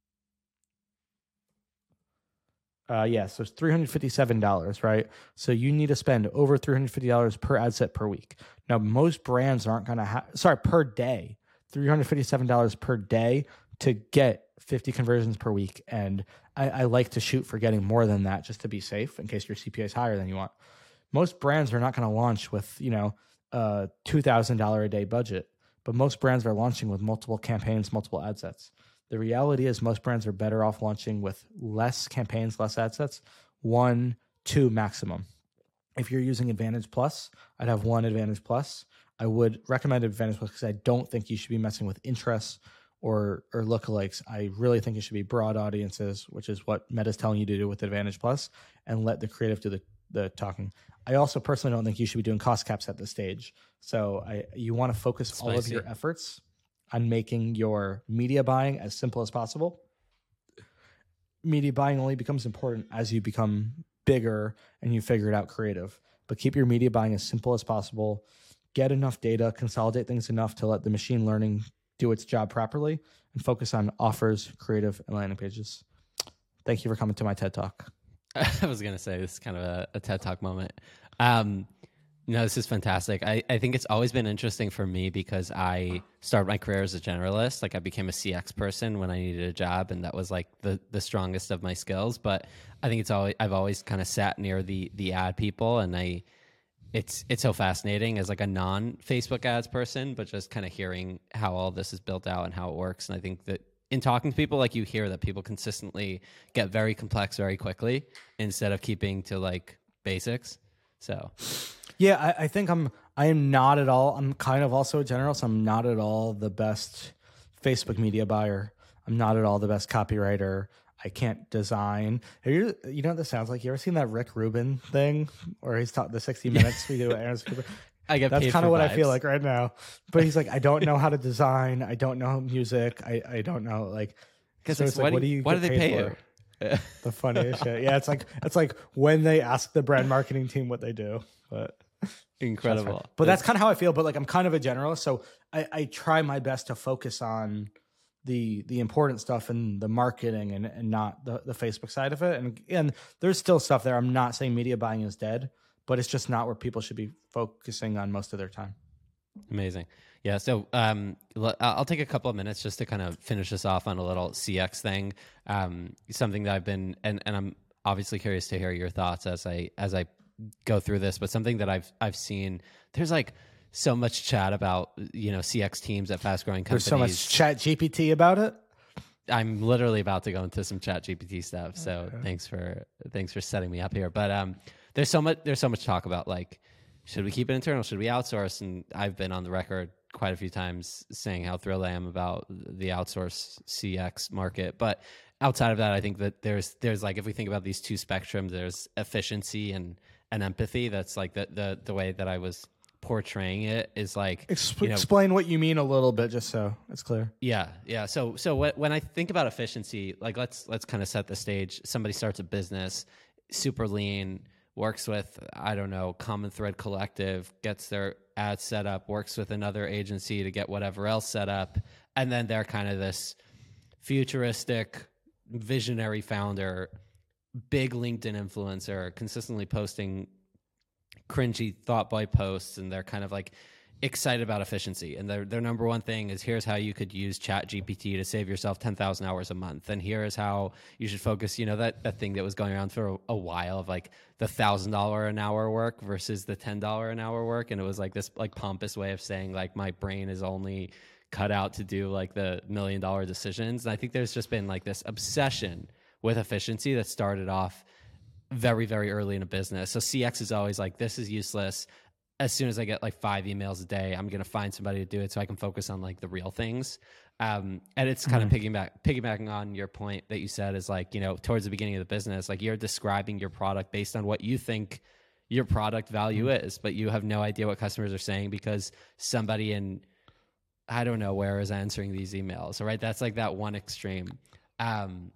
Uh, yeah, so it's three hundred fifty-seven dollars, right? So you need to spend over three hundred fifty dollars per ad set per week. Now, most brands aren't going to have, sorry, per day, three hundred fifty-seven dollars per day to get fifty conversions per week. And I, I like to shoot for getting more than that just to be safe in case your C P A is higher than you want. Most brands are not going to launch with, you know, a two thousand dollars a day budget, but most brands are launching with multiple campaigns, multiple ad sets. The reality is most brands are better off launching with less campaigns, less ad sets, one, two maximum. If you're using Advantage Plus, I'd have one Advantage Plus. I would recommend Advantage Plus because I don't think you should be messing with interests or or lookalikes. I really think it should be broad audiences, which is what Meta's telling you to do with Advantage Plus, and let the creative do the, the talking. I also personally don't think you should be doing cost caps at this stage. So I you want to focus Spicy. all of your efforts on making your media buying as simple as possible. Media buying only becomes important as you become bigger and you figure it out creative. But keep your media buying as simple as possible. Get enough data, consolidate things enough to let the machine learning do its job properly, and focus on offers, creative, and landing pages. Thank you for coming to my TED Talk. I was going to say this is kind of a, a TED Talk moment. Um, no, this is fantastic. I, I think it's always been interesting for me because I started my career as a generalist. Like I became a C X person when I needed a job, and that was like the, the strongest of my skills. But I think it's always I've always kind of sat near the the ad people, and I it's it's so fascinating as like a non-Facebook ads person, but just kind of hearing how all this is built out and how it works. And I think that in talking to people, like you hear that people consistently get very complex very quickly instead of keeping to like basics. So yeah, I, I think I'm I am not at all. I'm kind of also a generalist. I'm not at all the best Facebook media buyer. I'm not at all the best copywriter. I can't design. Have you, you know what this sounds like? You ever seen that Rick Rubin thing where he's taught the sixty minutes we do at Aaron's Cooper? I get That's paid kind of for what vibes. I feel like right now. But he's like, I don't know how to design. I don't know music. I, I don't know. Like, Because So like, it's like, what, what do do you, you what do get they paid pay for? you? The funniest shit. Yeah, it's like it's like when they ask the brand marketing team what they do. But Incredible. but that's kind of how I feel. But like I'm kind of a generalist, so I, I try my best to focus on the the important stuff and the marketing and, and not the, the Facebook side of it. And and there's still stuff there. I'm not saying media buying is dead, but it's just not where people should be focusing on most of their time. Amazing. Yeah. So um, l- I'll take a couple of minutes just to kind of finish this off on a little C X thing. Um, something that I've been, and, and I'm obviously curious to hear your thoughts as I as I go through this. But something that I've I've seen, there's like so much chat about, you know, C X teams at fast growing companies. There's so much Chat G P T about it. I'm literally about to go into some Chat G P T stuff. So Okay. thanks for thanks for setting me up here. But um, there's so much there's so much talk about like, should we keep it internal? Should we outsource? And I've been on the record quite a few times saying how thrilled I am about the outsource C X market. But outside of that, I think that there's there's like, if we think about these two spectrums, there's efficiency and, and empathy. That's like the, the the way that I was portraying it is like, Ex- you know, explain what you mean a little bit, just so it's clear. yeah, yeah. So, so wh- when I think about efficiency, like let's let's kind of set the stage. Somebody starts a business, super lean, works with, I don't know, Common Thread Collective, gets their ad set up, works with another agency to get whatever else set up, and then they're kind of this futuristic, visionary founder, big LinkedIn influencer, consistently posting cringy thought bite posts, and they're kind of like excited about efficiency, and their their number one thing is, here's how you could use Chat G P T to save yourself ten thousand hours a month, and here is how you should focus, you know, that that thing that was going around for a, a while of like the one thousand dollars an hour work versus the ten dollars an hour work, and it was like this like pompous way of saying like my brain is only cut out to do like the million dollar decisions. And I think there's just been like this obsession with efficiency that started off very, very early in a business. So C X is always like, this is useless. As soon as I get like five emails a day, I'm going to find somebody to do it so I can focus on like the real things. Um, and it's kind Mm-hmm. of piggyback, piggybacking on your point that you said is like, you know, towards the beginning of the business, like you're describing your product based on what you think your product value Mm-hmm. is, but you have no idea what customers are saying because somebody in, I don't know where is answering these emails. All right. That's like that one extreme. Um,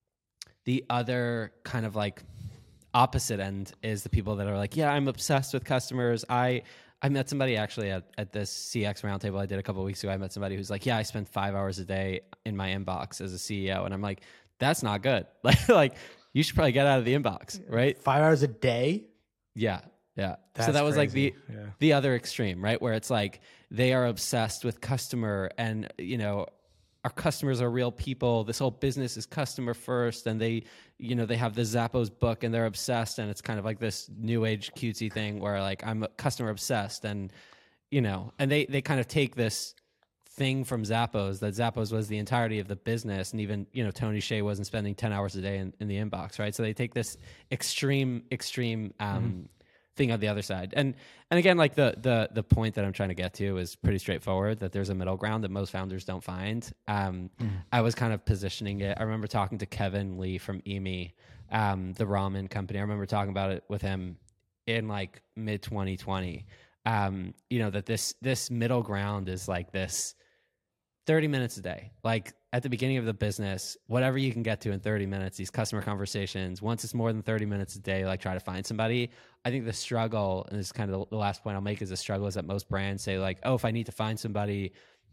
the other kind of like opposite end is the people that are like, yeah, I'm obsessed with customers. I I met somebody actually at, at this C X roundtable I did a couple of weeks ago. I met somebody who's like, yeah, I spend five hours a day in my inbox as a C E O. And I'm like, that's not good. Like, like you should probably get out of the inbox, right? Five hours a day. Yeah. Yeah. so That's that was like the, crazy. Yeah. the other extreme, right? Where it's like they are obsessed with customer and, you know, our customers are real people. This whole business is customer first. And they, you know, they have the Zappos book and they're obsessed. And it's kind of like this new age cutesy thing where like I'm customer obsessed. And, you know, and they, they kind of take this thing from Zappos, that Zappos was the entirety of the business. And even, you know, Tony Hsieh wasn't spending ten hours a day in, in the inbox, right? So they take this extreme, extreme, um, mm-hmm. thing on the other side. And and again, like the the the point that I'm trying to get to is pretty straightforward, that there's a middle ground that most founders don't find. Um, mm. I was kind of positioning it. I remember talking to Kevin Lee from Emi, um, the ramen company. I remember talking about it with him in like mid twenty twenty. Um, you know, that this this middle ground is like this thirty minutes a day. Like at the beginning of the business, whatever you can get to in thirty minutes, these customer conversations, once it's more than thirty minutes a day, like try to find somebody. I think the struggle, and this is kind of the last point I'll make, is the struggle is that most brands say like, oh, if I need to find somebody,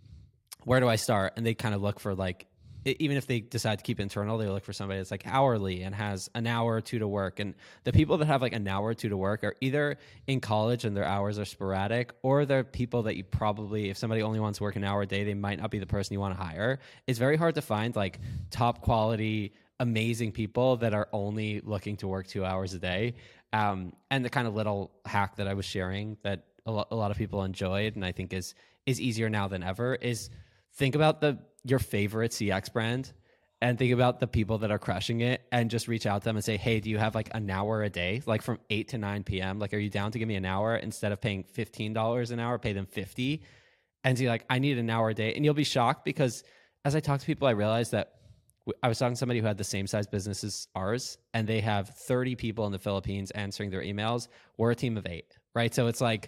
where do I start? And they kind of look for like, even if they decide to keep it internal, they look for somebody that's like hourly and has an hour or two to work. And the people that have like an hour or two to work are either in college and their hours are sporadic, or they're people that you probably, if somebody only wants to work an hour a day, they might not be the person you want to hire. It's very hard to find like top quality, amazing people that are only looking to work two hours a day. Um, and the kind of little hack that I was sharing that a, lo- a lot of people enjoyed, and I think is is easier now than ever, is think about the your favorite C X brand and think about the people that are crushing it, and just reach out to them and say, hey, do you have like an hour a day, like from eight to nine p.m.? Like, are you down to give me an hour? Instead of paying fifteen dollars an hour, pay them fifty, and say like, I need an hour a day. And you'll be shocked, because as I talk to people, I realized that I was talking to somebody who had the same size business as ours, and they have thirty people in the Philippines answering their emails. We're a team of eight, right? So it's like,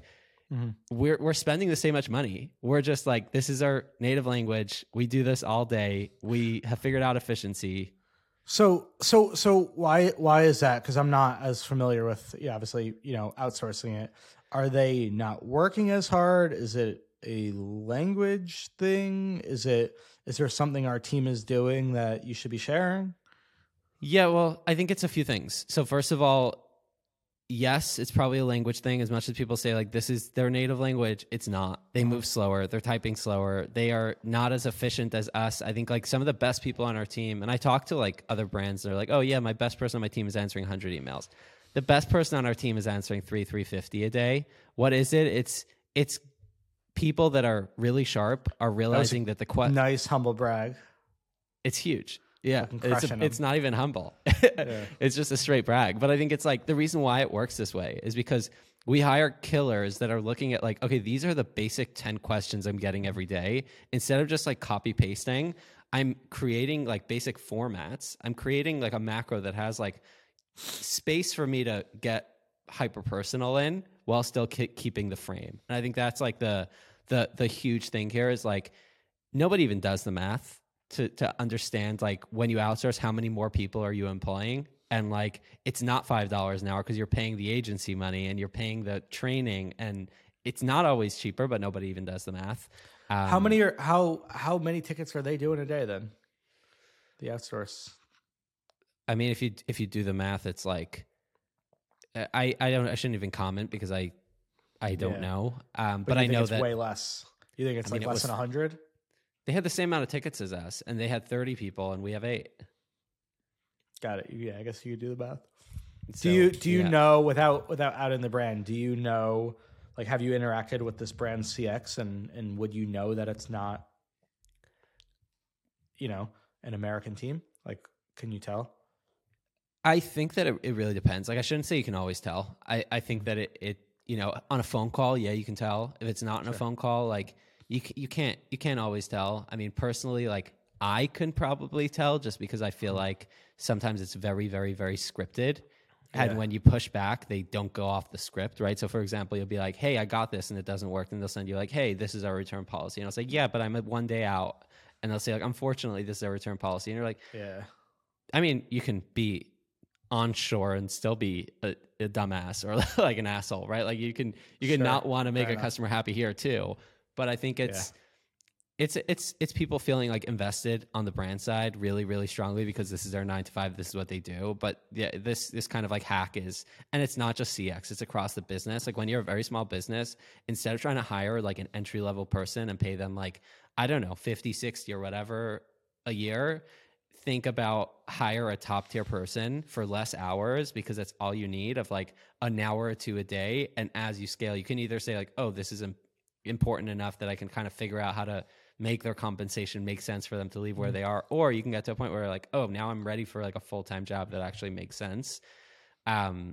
Mm-hmm. we're we're spending the same much money. We're just like, this is our native language. We do this all day. We have figured out efficiency. So, so, so why, why is that? Because I'm not as familiar with, yeah, obviously, you know, outsourcing it. Are they not working as hard? Is it a language thing? Is it, is there something our team is doing that you should be sharing? Yeah, well, I think it's a few things. So first of all, yes, it's probably a language thing. As much as people say like this is their native language, it's not. They move slower. They're typing slower. They are not as efficient as us. I think like some of the best people on our team, and I talk to like other brands, they're like, oh yeah, my best person on my team is answering one hundred emails. The best person on our team is answering three, three fifty a day. What is it? It's it's people that are really sharp are realizing that, that the question. Nice humble brag. It's huge. Yeah, it's, a, them. it's not even humble. Yeah. It's just a straight brag. But I think it's like the reason why it works this way is because we hire killers that are looking at like, okay, these are the basic ten questions I'm getting every day. Instead of just like copy pasting, I'm creating like basic formats. I'm creating like a macro that has like space for me to get hyper personal in while still ke- keeping the frame. And I think that's like the the the huge thing here is like nobody even does the math to to understand like when you outsource, how many more people are you employing? And like it's not five dollars an hour because you're paying the agency money and you're paying the training, and it's not always cheaper, but nobody even does the math. Um, How many are how how many tickets are they doing a day then? The outsource. I mean, if you if you do the math, it's like I I don't I shouldn't even comment because I I don't Yeah. know. Um, But, but you I think know it's that way less. You think it's I mean, like it less was- than a hundred? they had the same amount of tickets as us, and they had thirty people, and we have eight. Got it. Yeah, I guess you could do the math. So, Do you do you yeah. know without without outing the brand? Do you know like have you interacted with this brand C X and and would you know that it's not, you know, an American team? Like, can you tell? I think that it, it really depends. Like I shouldn't say you can always tell. I, I think that it, it, you know, on a phone call, yeah, you can tell. If it's not on Sure. a phone call, like you c- you can't you can't always tell. I mean, personally, like I can probably tell just because I feel like sometimes it's very, very, very scripted. And Yeah. when you push back, they don't go off the script, right? So for example, you'll be like, hey, I got this and it doesn't work. And they'll send you like, hey, this is our return policy. And I'll say, yeah, but I'm at one day out. And they'll say like, unfortunately, this is our return policy. And you're like, Yeah. I mean, you can be onshore and still be a, a dumbass or like an asshole, right? Like you can you can Sure. not want to make Fair a enough. customer happy here too. But I think it's it's it's it's people feeling like invested on the brand side really, really strongly because this is their nine to five. This is what they do. But yeah, this this kind of like hack is, and it's not just C X, it's across the business. Like when you're a very small business, instead of trying to hire like an entry level person and pay them like, I don't know, fifty, sixty or whatever a year, think about hire a top tier person for less hours because that's all you need of like an hour or two a day. And as you scale, you can either say like, oh, this is im- important enough that I can kind of figure out how to make their compensation make sense for them to leave where they are. Or you can get to a point where like, oh, now I'm ready for like a full-time job that actually makes sense. Um,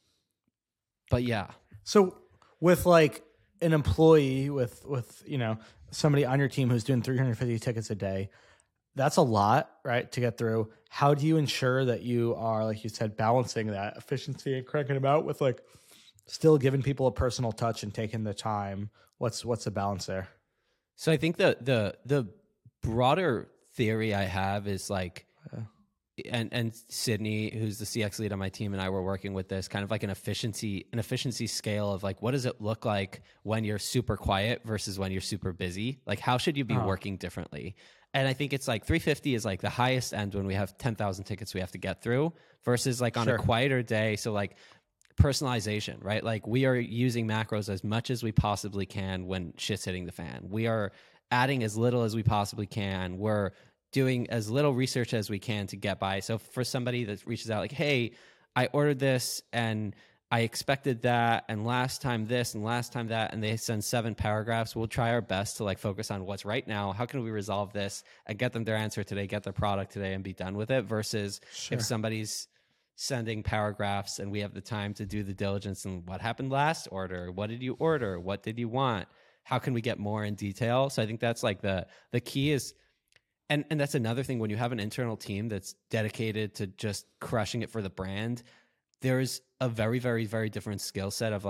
but yeah. So with like an employee with with you know somebody on your team who's doing three hundred fifty tickets a day, that's a lot, right, to get through. How do you ensure that you are, like you said, balancing that efficiency and cranking them out with like still giving people a personal touch and taking the time? What's what's the balance there? So I think the the the broader theory I have is like, and and Sydney, who's the C X lead on my team, and I were working with this kind of like an efficiency an efficiency scale of like, what does it look like when you're super quiet versus when you're super busy? Like, how should you be Oh. working differently? And I think it's like three fifty is like the highest end when we have ten thousand tickets we have to get through versus like on Sure. a quieter day. So like personalization, right? Like we are using macros as much as we possibly can when shit's hitting the fan. We are adding as little as we possibly can. We're doing as little research as we can to get by. So for somebody that reaches out like, hey, I ordered this and I expected that, and last time this and last time that, and they send seven paragraphs, we'll try our best to like focus on what's right now. How can we resolve this and get them their answer today, get their product today and be done with it versus Sure. if somebody's sending paragraphs and we have the time to do the diligence and what happened last order, what did you order, what did you want, how can we get more in detail? So I think that's like the the key is, and and that's another thing when you have an internal team that's dedicated to just crushing it for the brand, there's a very very very different skill set of like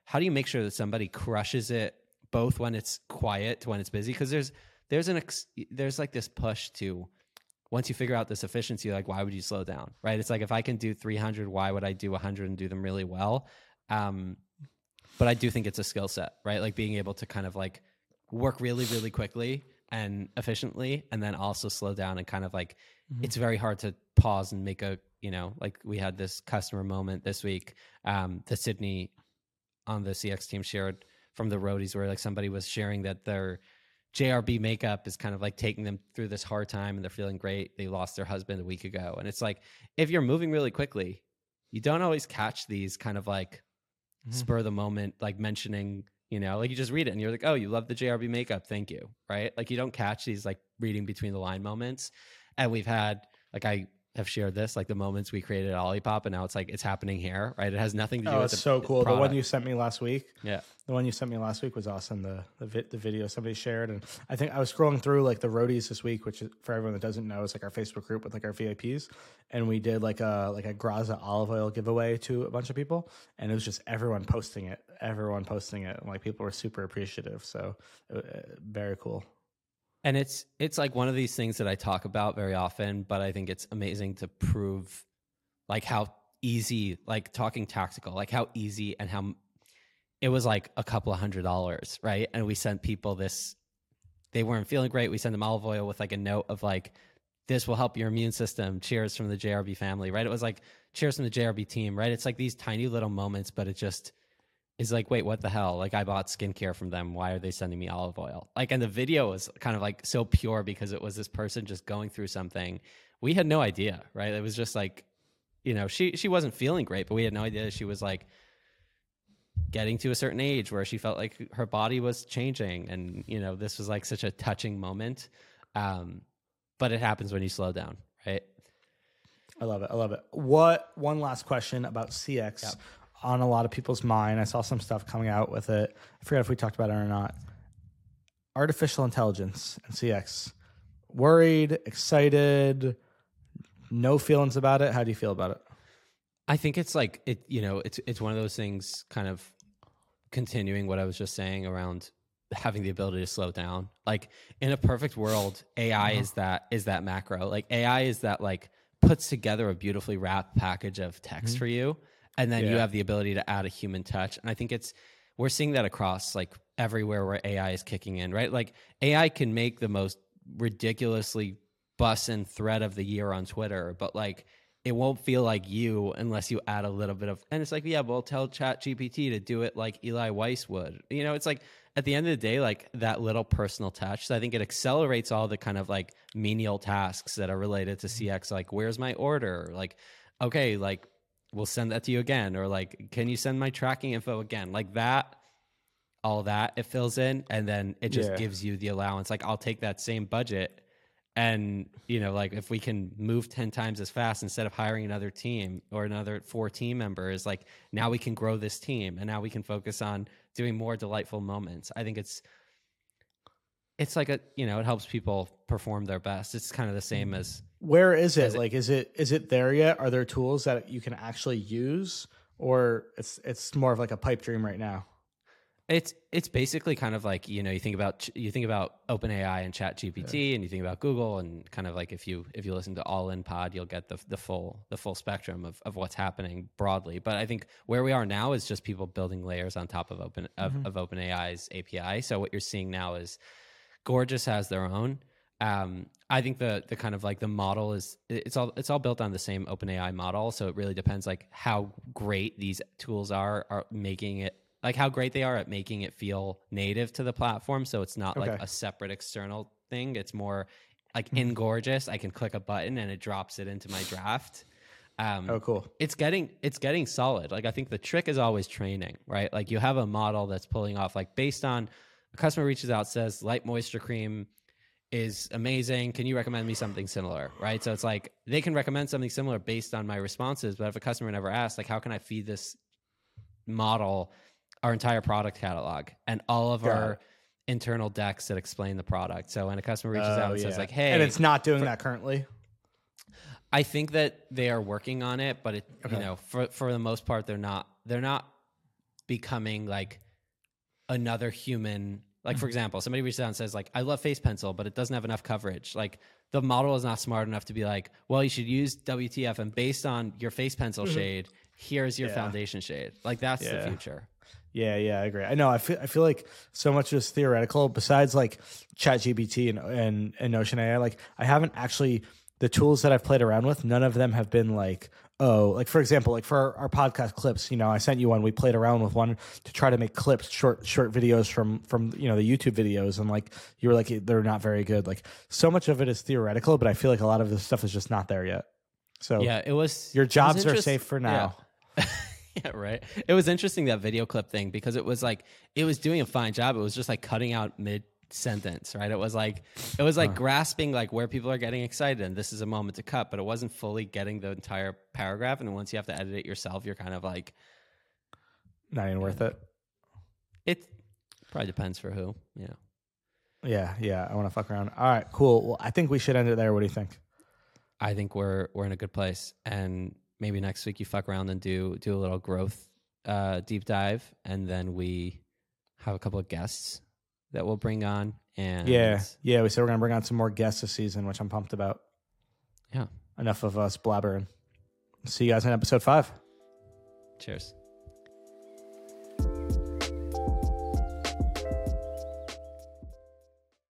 how do you make sure that somebody crushes it both when it's quiet to when it's busy? Because there's there's an ex, there's like this push to, once you figure out this efficiency, like why would you slow down, right? It's like if I can do three hundred, why would I do one hundred and do them really well? Um, but I do think it's a skill set, right? Like being able to kind of like work really, really quickly and efficiently, and then also slow down and kind of like, mm-hmm. it's very hard to pause and make a, you know, like we had this customer moment this week um, that Sydney on the C X team shared from the roadies, where like somebody was sharing that their J R B makeup is kind of like taking them through this hard time and they're feeling great. They lost their husband a week ago. And it's like, if you're moving really quickly, you don't always catch these kind of like mm-hmm. spur of the moment, like mentioning, you know, like you just read it and you're like, oh, you love the J R B makeup. Thank you. Right. Like you don't catch these like reading between the line moments. And we've had, like, I have shared this, like the moments we created at Olipop, and now it's like, it's happening here, right? It has nothing to do oh, with it's the so cool. product. The one you sent me last week. Yeah. The one you sent me last week was awesome. The the, vi- the video somebody shared. And I think I was scrolling through like the roadies this week, which is, for everyone that doesn't know, is like our Facebook group with like our V I Ps. And we did like a, like a Graza olive oil giveaway to a bunch of people. And it was just everyone posting it, everyone posting it. And like people were super appreciative. So uh, very cool. And it's it's like one of these things that I talk about very often, but I think it's amazing to prove like how easy, like talking tactical, like how easy and how it was like a couple of hundred dollars, right? And we sent people this, they weren't feeling great. We sent them olive oil with like a note of like, this will help your immune system. Cheers from the J R B family, right? It was like, cheers from the J R B team, right? It's like these tiny little moments, but it just is like, wait, what the hell? Like I bought skincare from them. Why are they sending me olive oil? Like, and the video was kind of like so pure because it was this person just going through something. We had no idea, right? It was just like, you know, she, she wasn't feeling great, but we had no idea she was like getting to a certain age where she felt like her body was changing. And, you know, this was like such a touching moment. Um, but it happens when you slow down, right? I love it. I love it. What, one last question about C X. Yep. On a lot of people's mind. I saw some stuff coming out with it. I forget if we talked about it or not. Artificial intelligence and C X. Worried, excited, no feelings about it. How do you feel about it? I think it's like, it, you know, it's it's one of those things kind of continuing what I was just saying around having the ability to slow down. Like in a perfect world, A I uh-huh. is that is that macro. Like A I is that like puts together a beautifully wrapped package of text mm-hmm. for you. And then yeah. you have the ability to add a human touch. And I think it's, we're seeing that across like everywhere where A I is kicking in, right? Like A I can make the most ridiculously bussin' thread of the year on Twitter, but like it won't feel like you unless you add a little bit of, and it's like, yeah, well, tell Chat G P T to do it like Eli Weiss would. You know, it's like at the end of the day, like that little personal touch. So I think it accelerates all the kind of like menial tasks that are related to C X, like where's my order? Like, okay, like, we'll send that to you again. Or like, can you send my tracking info again? Like that, all that it fills in. And then it just yeah. gives you the allowance. Like I'll take that same budget and, you know, like if we can move ten times as fast instead of hiring another team or another four team members, like now we can grow this team and now we can focus on doing more delightful moments. I think it's, it's like a, you know, it helps people perform their best. It's kind of the same as, where is it? Like, is it is it there yet? Are there tools that you can actually use, or it's it's more of like a pipe dream right now? It's it's basically kind of like, you know, you think about you think about OpenAI and Chat G P T, yeah. and you think about Google, and kind of like if you if you listen to All In Pod, you'll get the the full the full spectrum of, of what's happening broadly. But I think where we are now is just people building layers on top of Open of, mm-hmm. of OpenAI's A P I. So what you're seeing now is Gorgias has their own. Um, I think the the kind of like the model is it's all it's all built on the same OpenAI model. So it really depends like how great these tools are are making it, like how great they are at making it feel native to the platform. So it's not okay. like a separate external thing. It's more like mm-hmm. in Gorgias, I can click a button and it drops it into my draft. Um, oh, cool. It's getting it's getting solid. Like I think the trick is always training, right? Like you have a model that's pulling off like based on a customer reaches out, says light moisture cream is amazing. Can you recommend me something similar? Right. So it's like they can recommend something similar based on my responses. But if a customer never asks, like, how can I feed this model our entire product catalog and all of Got our it. internal decks that explain the product? So when a customer reaches oh, out and yeah. says like, hey, and it's not doing for, that currently. I think that they are working on it, but it, okay. you know, for, for the most part, they're not, they're not becoming like another human. Like, for example, somebody reaches out and says, like, I love Face Pencil, but it doesn't have enough coverage. Like, the model is not smart enough to be like, well, you should use W T F, and based on your Face Pencil shade, here's your Yeah. foundation shade. Like, that's Yeah. the future. Yeah, yeah, I agree. I know. I feel I feel like so much is theoretical. Besides, like ChatGPT and and and Notion A I, like I haven't actually the tools that I've played around with. None of them have been like, oh, like for example, like for our, our podcast clips. You know, I sent you one. We played around with one to try to make clips, short short videos from from you know the YouTube videos, and like you were like they're not very good. Like so much of it is theoretical, but I feel like a lot of this stuff is just not there yet. So Yeah, it was. your it was jobs are interest- safe for now. Yeah. Yeah, right. It was interesting, that video clip thing, because it was like it was doing a fine job. It was just like cutting out mid sentence, right? It was like it was like Huh. grasping like where people are getting excited, and this is a moment to cut, but it wasn't fully getting the entire paragraph. And then once you have to edit it yourself, you're kind of like, Not even worth it. it probably depends for who. Yeah. Yeah, yeah. I want to fuck around. All right, cool. Well, I think we should end it there. What do you think? I think we're we're in a good place, and maybe next week you fuck around and do do a little growth uh, deep dive, and then we have a couple of guests that we'll bring on. And Yeah, yeah. We said we're gonna bring on some more guests this season, which I'm pumped about. yeah. Enough of us blabbering. See you guys in episode five. Cheers.